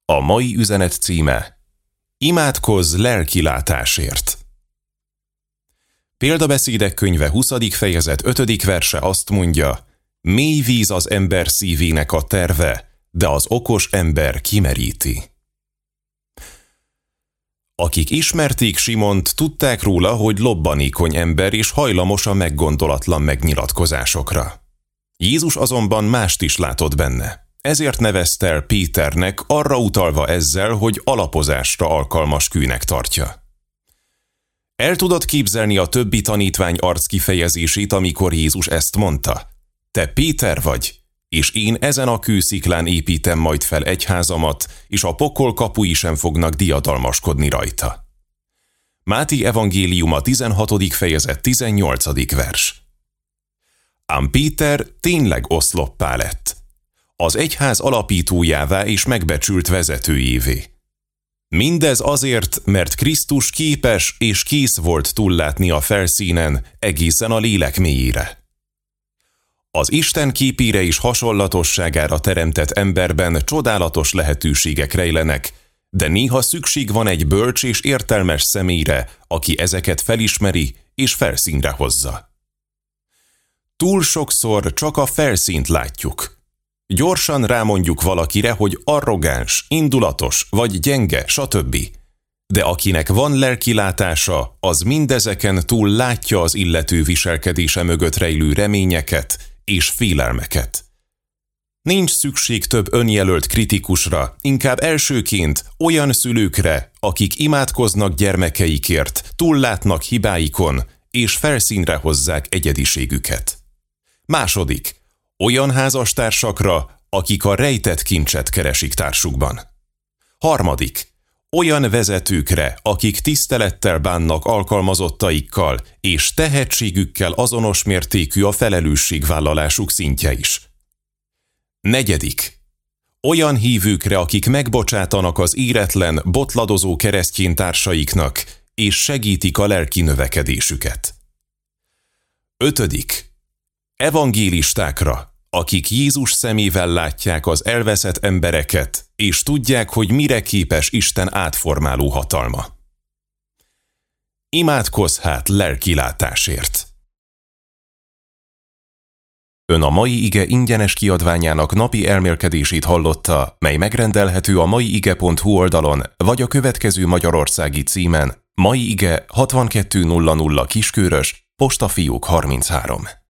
A mai üzenet címe: Imádkozz lelkilátásért. Példabeszédek könyve 20. fejezet 5. verse azt mondja: mély víz az ember szívének a terve, de az okos ember kimeríti. Akik ismerték Simont, tudták róla, hogy lobbanékony ember és hajlamos a meggondolatlan megnyilatkozásokra. Jézus azonban mást is látott benne. Ezért nevezte el Péternek, arra utalva ezzel, hogy alapozásra alkalmas kőnek tartja. El tudod képzelni a többi tanítvány arckifejezését, amikor Jézus ezt mondta? Te Péter vagy, és én ezen a kősziklán építem majd fel egyházamat, és a pokol kapui sem fognak diadalmaskodni rajta. Máté evangéliuma 16. fejezet 18. vers. Ám Péter tényleg oszloppá lett. Az egyház alapítójává és megbecsült vezetőjévé. Mindez azért, mert Krisztus képes és kész volt túllátni a felszínen egészen a lélek mélyére. Az Isten képére és hasonlatosságára teremtett emberben csodálatos lehetőségek rejlenek, de néha szükség van egy bölcs és értelmes személyre, aki ezeket felismeri és felszínre hozza. Túl sokszor csak a felszínt látjuk. Gyorsan rámondjuk valakire, hogy arrogáns, indulatos vagy gyenge, stb. De akinek van lelkilátása, az mindezeken túl látja az illető viselkedése mögött rejlő reményeket és félelmeket. Nincs szükség több önjelölt kritikusra, inkább elsőként olyan szülőkre, akik imádkoznak gyermekeikért, túllátnak hibáikon és felszínre hozzák egyediségüket. Második, olyan házastársakra, akik a rejtett kincset keresik társukban. Harmadik, olyan vezetőkre, akik tisztelettel bánnak alkalmazottaikkal, és tehetségükkel azonos mértékű a felelősségvállalásuk szintje is. Negyedik, olyan hívőkre, akik megbocsátanak az éretlen, botladozó keresztény társaiknak, és segítik a lelki növekedésüket. Ötödik, evangélistákra, akik Jézus szemével látják az elveszett embereket, és tudják, hogy mire képes Isten átformáló hatalma. Imádkozz hát lelkilátásért! Ön a Mai Ige ingyenes kiadványának napi elmélkedését hallotta, mely megrendelhető a maiige.hu oldalon, vagy a következő magyarországi címen: Mai Ige 6200 Kiskörös, Postafiók 33.